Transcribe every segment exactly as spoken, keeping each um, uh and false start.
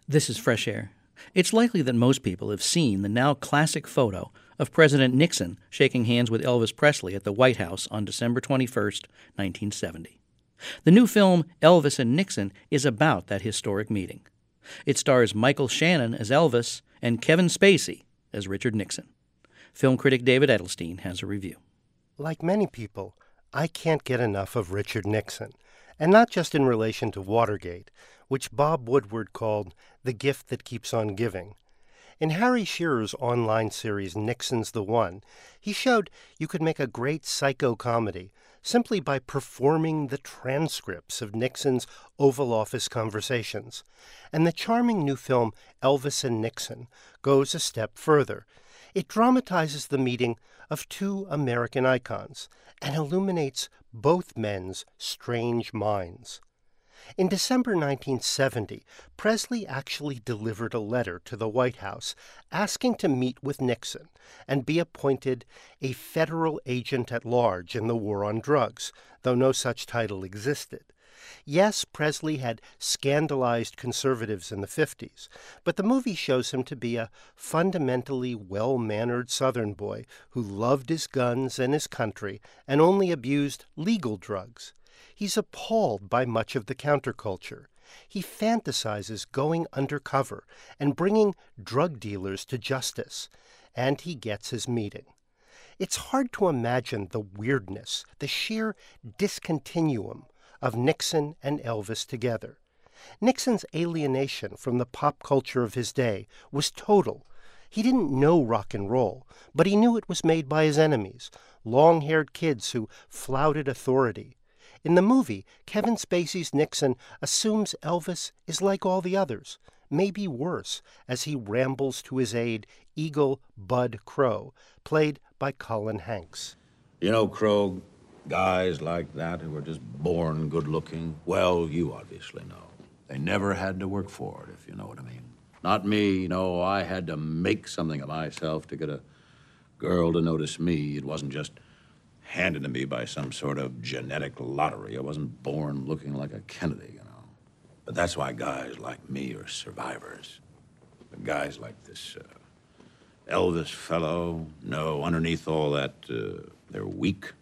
This is Fresh Air. It's likely that most people have seen the now classic photo of President Nixon shaking hands with Elvis Presley at the White House on December twenty-first, nineteen seventy. The new film, Elvis and Nixon, is about that historic meeting. It stars Michael Shannon as Elvis and Kevin Spacey as Richard Nixon. Film critic David Edelstein has a review. Like many people, I can't get enough of Richard Nixon, and not just in relation to Watergate, which Bob Woodward called the gift that keeps on giving. In Harry Shearer's online series Nixon's the One, he showed you could make a great psycho comedy simply by performing the transcripts of Nixon's Oval Office conversations. And the charming new film Elvis and Nixon goes a step further. It dramatizes the meeting of two American icons and illuminates both men's strange minds. In December nineteen seventy, Presley actually delivered a letter to the White House asking to meet with Nixon and be appointed a federal agent at large in the war on drugs, though no such title existed. Yes, Presley had scandalized conservatives in the fifties, but the movie shows him to be a fundamentally well-mannered Southern boy who loved his guns and his country and only abused legal drugs. He's appalled by much of the counterculture. He fantasizes going undercover and bringing drug dealers to justice, and he gets his meeting. It's hard to imagine the weirdness, the sheer discontinuum of Nixon and Elvis together. Nixon's alienation from the pop culture of his day was total. He didn't know rock and roll, but he knew it was made by his enemies, long-haired kids who flouted authority. In the movie, Kevin Spacey's Nixon assumes Elvis is like all the others, maybe worse, as he rambles to his aide, Eagle Bud Crow, played by Colin Hanks. You know, Crow, guys like that who are just born good-looking, well, you obviously know. They never had to work for it, if you know what I mean. Not me, no, I had to make something of myself to get a girl to notice me. It wasn't just handed to me by some sort of genetic lottery. I wasn't born looking like a Kennedy, you know. But that's why guys like me are survivors. But guys like this uh, Elvis fellow, no, underneath all that, uh, they're weak.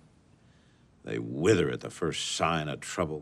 They wither at the first sign of trouble.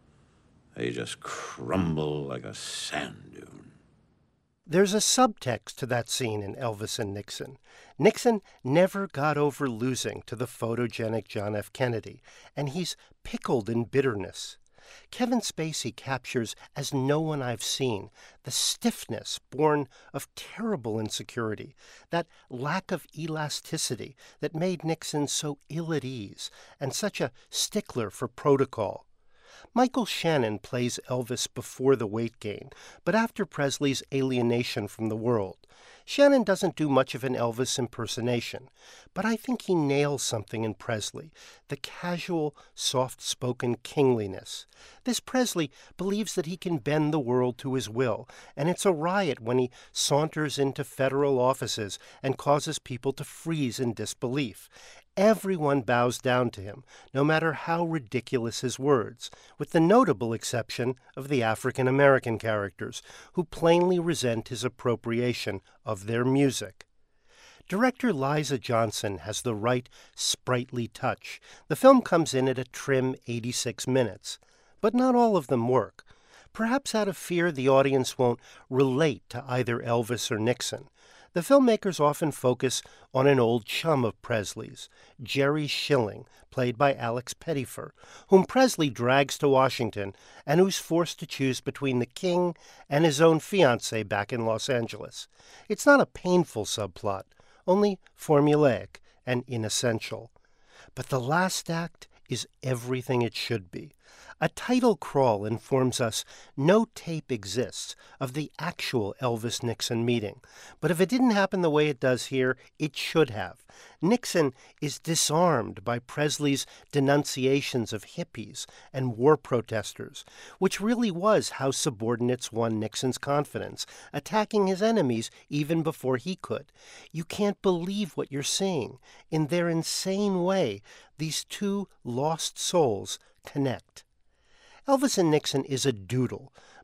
They just crumble like a sand dune. There's a subtext to that scene in Elvis and Nixon. Nixon never got over losing to the photogenic John F. Kennedy, and he's pickled in bitterness. Kevin Spacey captures, as no one I've seen, the stiffness born of terrible insecurity, that lack of elasticity that made Nixon so ill at ease and such a stickler for protocol. Michael Shannon plays Elvis before the weight gain, but after Presley's alienation from the world. Shannon doesn't do much of an Elvis impersonation, but I think he nails something in Presley, the casual, soft-spoken kingliness. This Presley believes that he can bend the world to his will, and it's a riot when he saunters into federal offices and causes people to freeze in disbelief. Everyone bows down to him, no matter how ridiculous his words, with the notable exception of the African-American characters, who plainly resent his appropriation of their music. Director Liza Johnson has the right sprightly touch. The film comes in at a trim eighty-six minutes, but not all of them work. Perhaps out of fear the audience won't relate to either Elvis or Nixon. The filmmakers often focus on an old chum of Presley's, Jerry Schilling, played by Alex Pettyfer, whom Presley drags to Washington and who's forced to choose between the king and his own fiancée back in Los Angeles. It's not a painful subplot, only formulaic and inessential. But the last act is everything it should be. A title crawl informs us no tape exists of the actual Elvis-Nixon meeting. But if it didn't happen the way it does here, it should have. Nixon is disarmed by Presley's denunciations of hippies and war protesters, which really was how subordinates won Nixon's confidence, attacking his enemies even before he could. You can't believe what you're seeing. In their insane way, these two lost souls connect. Elvis and Nixon is a doodle,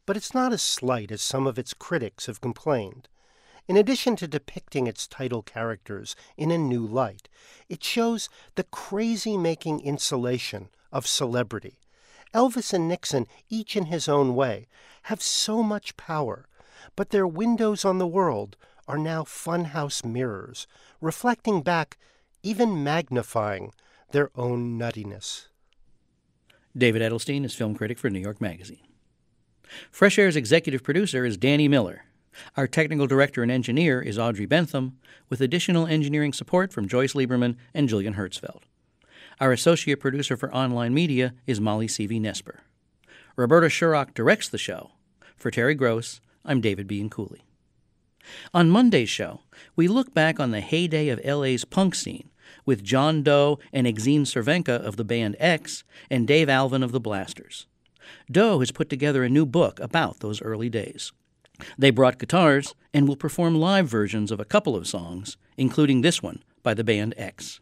but it's not as slight as some of its critics have complained. In addition to depicting its title characters in a new light, it shows the crazy-making insulation of celebrity. Elvis and Nixon, each in his own way, have so much power, but their windows on the world are now funhouse mirrors, reflecting back, even magnifying, their own nuttiness. David Edelstein is film critic for New York Magazine. Fresh Air's executive producer is Danny Miller. Our technical director and engineer is Audrey Bentham, with additional engineering support from Joyce Lieberman and Julian Hertzfeld. Our associate producer for online media is Molly C V Nesper. Roberta Shurrock directs the show. For Terry Gross, I'm David Bianculli. On Monday's show, we look back on the heyday of L A's punk scene with John Doe and Exene Cervenka of the band X and Dave Alvin of the Blasters. Doe has put together a new book about those early days. They brought guitars and will perform live versions of a couple of songs, including this one by the band X.